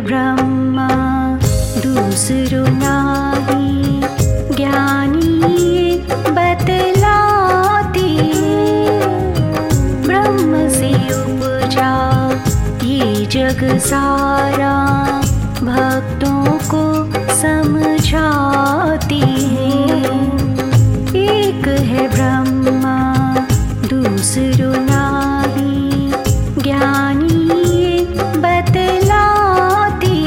ब्रह्मा दूसरो नाही, ज्ञानी बतलाते ब्रह्म से उपजा ये जग सारा, भक्तों को समझाते हैं। एक है ब्रह्मा दूसरो नाही, ज्ञानी बतलाते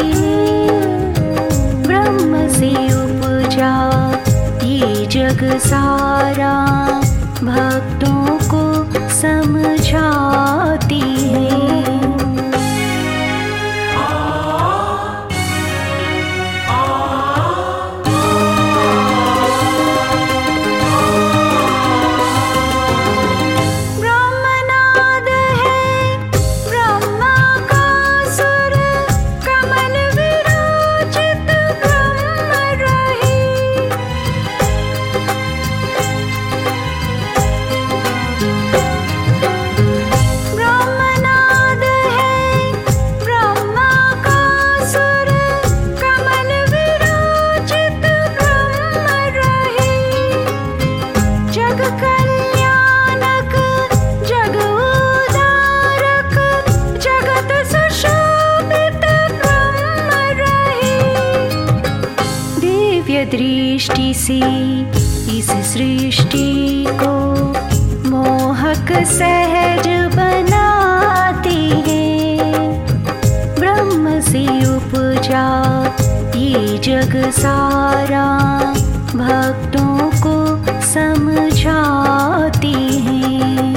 ब्रह्म से उपजा ये जग सारा, भक्तों को समझाते हैं। दृष्टि से इस सृष्टि को मोहक सहज बनाते हैं। ब्रह्म से उपजा ये जग सारा, भक्तों को समझाते हैं।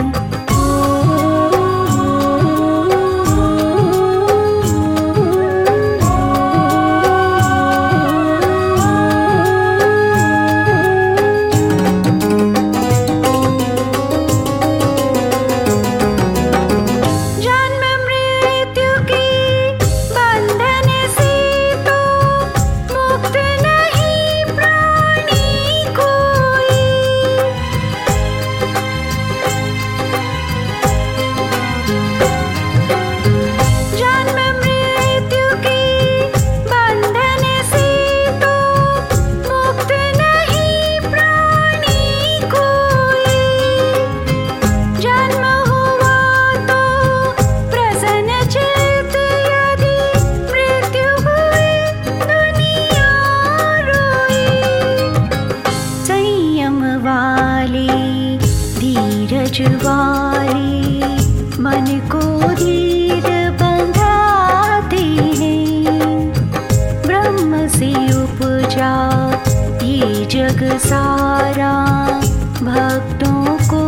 वाले मन को धीर बंधाते हैं। ब्रह्म से उपजा ये जग सारा, भक्तों को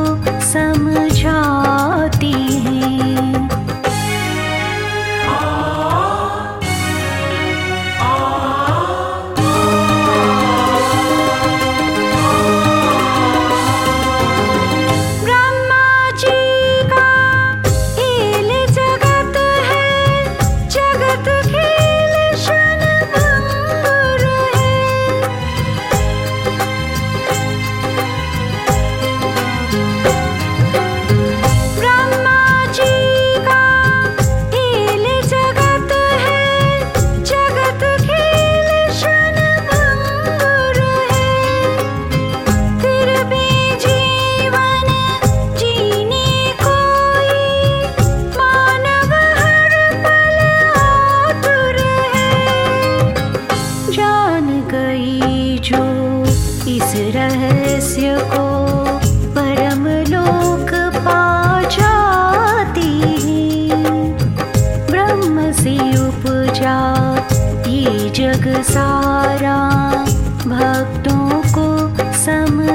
समझाते हैं। इस रहस्य को परम लोक पा जाती है। ब्रह्म से उपजा ये जग सारा, भक्तों को सम